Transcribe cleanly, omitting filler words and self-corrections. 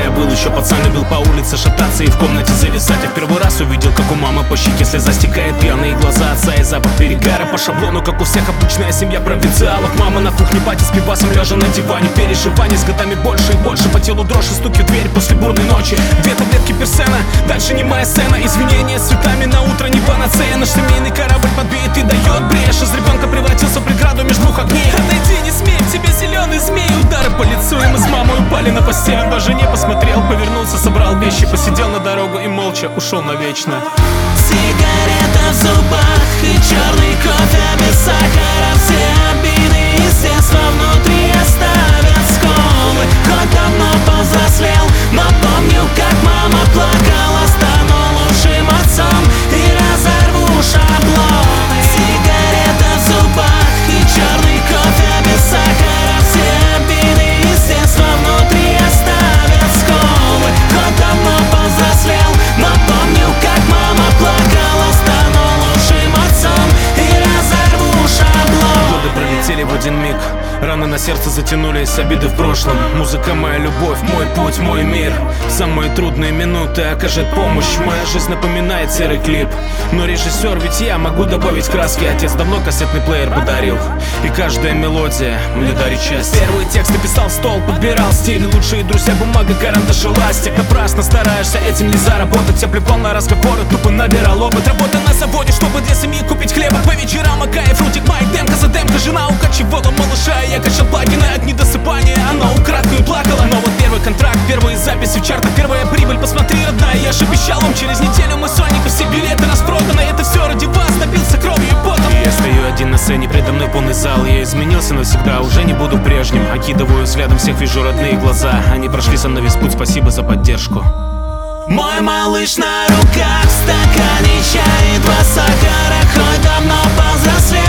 я был еще пацан, любил по улице шататься и в комнате зависать. Я в первый раз увидел, как у мамы по щеке слеза стекает, пьяные глаза отца и запах перегара. По шаблону, как у всех обычная семья провинциалов. Мама на кухне, батя с пивасом, лежа на диване. Переживаний с годами больше и больше, по телу дрожь и стуки в дверь после бурной ночи. 2 таблетки персена, дальше немая сцена. Извинения с цветами на утро не панацея. Наш семейный корабль подбит и дает брешь. Из ребенка превратился в преграду между двух огней. Отойди, не смей, в тебе зеленый змей. Удары по лицу, и мы с мамой упали на постель. Он даже не посмотрел, повернулся, собрал вещи, посидел на дорогу и молча ушел навечно. Сигарета в зубах и черный кофе без сахара. Все обиды из детства внутри оставят сколы. Хоть давно повзрослел, но помню, как мама плакала. Стану лучшим отцом и разорву шаблоны. Сигарета в зубах и черный кофе без сахара. Все обиды из детства внутри оставят сколы. Хоть давно повзрослел, но помню, как мама плакала. Стану лучшим отцом и разорву шаблон. Годы пролетели в один миг, раны на сердце затянулись, обиды в прошлом. Музыка моя любовь, мой путь, мой мир. В самые трудные минуты окажет помощь. Моя жизнь напоминает серый клип, но режиссер ведь я, могу добавить краски. Отец давно кассетный плеер подарил, и каждая мелодия мне дарит счастье. Первые тексты писал в стол, подбирал стиль. Лучшие друзья, бумага, карандаш и ластик. Напрасно стараешься этим не заработать. Я плевал на разговоры, тупо набирал опыт. Работа на заводе, чтобы для семьи купить хлеба. По вечерам кайф, фрутик, майк, демка за демка. Жена укачивала малыша, я качал плагины от недосыпания. Она украдкой плакала. Но вот первый контракт, первые записи в чартах, первая прибыль, посмотри, родная. Я же обещал вам, через неделю мы Соника. Все билеты распроданы, это все ради вас. Добился кровью и потом. Я стою один на сцене, предо мной полный зал. Я изменился навсегда, уже не буду прежним. Окидываю взглядом всех, вижу родные глаза. Они прошли со мной весь путь, спасибо за поддержку. Мой малыш на руках, в стакане чая и 2 сахара. Хоть давно повзрослел,